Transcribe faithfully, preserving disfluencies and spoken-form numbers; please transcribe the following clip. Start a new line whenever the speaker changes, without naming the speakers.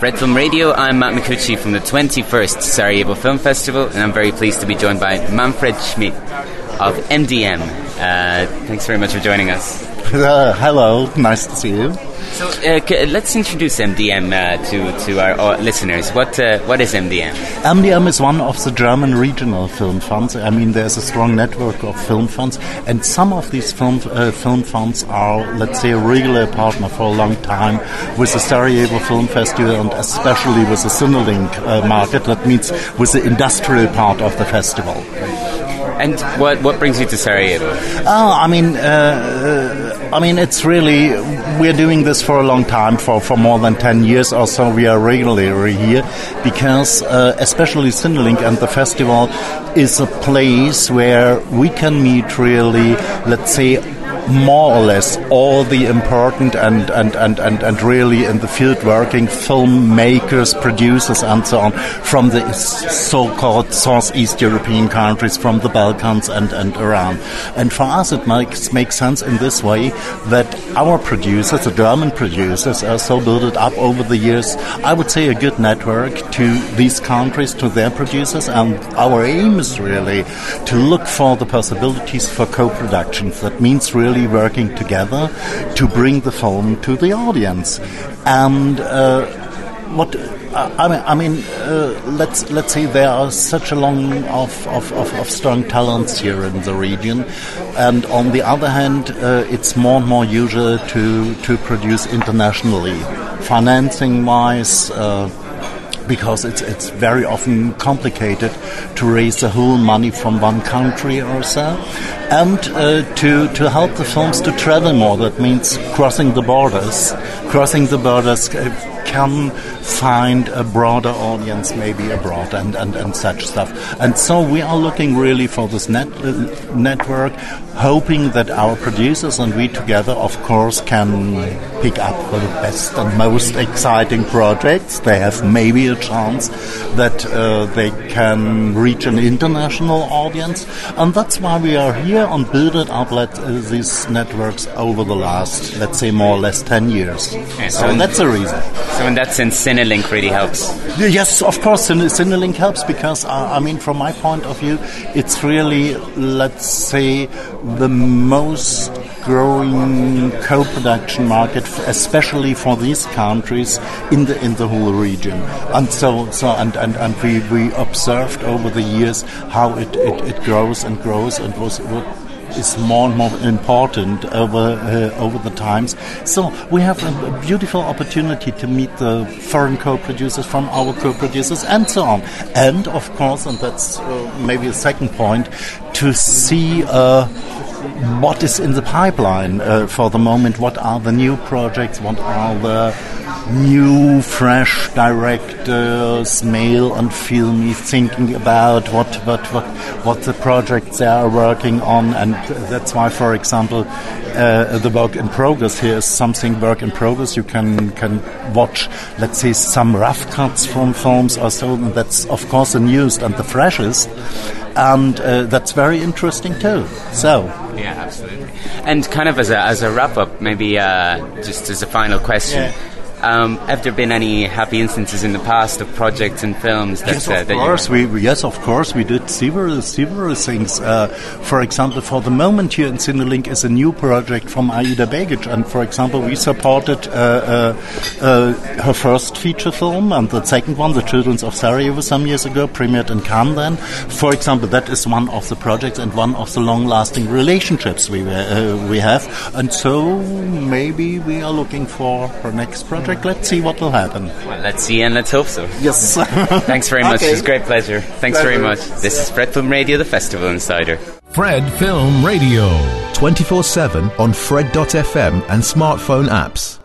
Fred Film Radio. I'm Matt Micucci from the twenty-first Sarajevo Film Festival, and I'm very pleased to be joined by Manfred Schmidt of M D M. Uh, thanks very much for joining us.
Uh, hello, nice to see you.
So uh, c- let's introduce M D M uh, to to our uh, listeners. What uh, what is M D M?
M D M is one of the German regional film funds. I mean, there's a strong network of film funds, and some of these film uh, film funds are, let's say, a regular partner for a long time with the Sarajevo Film Festival, and especially with the Cinelink uh, market. That means with the industrial part of the festival.
And what what brings you to Sarajevo?
Oh, I mean, uh, I mean, it's really, we're doing this for a long time, for, for more than ten years or so. We are regularly here because, uh, especially Cinelink and the festival is a place where we can meet really, let's say, more or less all the important and, and, and, and, and really in the field working filmmakers, producers and so on from the so-called Southeast European countries, from the Balkans and, and Iran. And for us it makes, makes sense in this way that our producers, the German producers, are so built up over the years, I would say a good network to these countries, to their producers, and our aim is really to look for the possibilities for co-productions. That means really working together to bring the film to the audience. And uh, what uh, I mean, I mean uh, let's let's say there are such a long of, of, of, of strong talents here in the region, and on the other hand, uh, it's more and more usual to to produce internationally, financing wise. Uh, Because it's it's very often complicated to raise the whole money from one country or so, and uh, to to help the films to travel more. That means crossing the borders. Crossing the borders can find a broader audience, maybe abroad, and, and, and such stuff. And so we are looking really for this net uh, network, hoping that our producers and we together, of course, can pick up the best and most exciting projects. They have maybe a chance that uh, they can reach an international audience, and that's why we are here and build it up let, uh, these networks over the last, let's say, more or less ten years.
Okay, so,
so that's the reason.
So in that sense, Cinelink really helps.
Yes, of course, Cine- Cinelink helps because, uh, I mean, from my point of view, it's really, let's say, the most growing co-production market, especially for these countries in the in the whole region. And so, so and, and, and we, we observed over the years how it, it, it grows and grows and was. is more and more important over uh, over the times. So we have a beautiful opportunity to meet the foreign co-producers from our co-producers and so on. And of course, and that's uh, maybe a second point, to see uh, what is in the pipeline uh, for the moment. What are the new projects? What are the new, fresh directors, male and female, thinking about what, what, what, what the projects they are working on, and that's why, for example, uh, the work in progress here is something work in progress. You can can watch, let's say, some rough cuts from films or so, and that's of course the newest and the freshest, and uh, that's very interesting too. So.
Yeah, absolutely. And kind of as a as a wrap up, maybe uh, just as a final question. Yeah. Um, have there been any happy instances in the past of projects and films that,
yes,
uh,
of
that
course, we, we yes, of course, we did several several things. Uh, for example, for the moment here in Cinelink is a new project from Aida Begic, and for example, we supported uh, uh, uh, her first feature film and the second one, The Children of Sarajevo, some years ago, premiered in Cannes. Then, for example, that is one of the projects and one of the long-lasting relationships we uh, we have, and so maybe we are looking for her next project. Let's see what will happen.
Well, let's see and let's hope so.
Yes.
Thanks very much.
Okay.
It was a great pleasure. Thanks
pleasure.
very much. This is Fred Film Radio, the Festival Insider.
Fred Film Radio.
twenty-four seven on Fred dot f m and smartphone apps.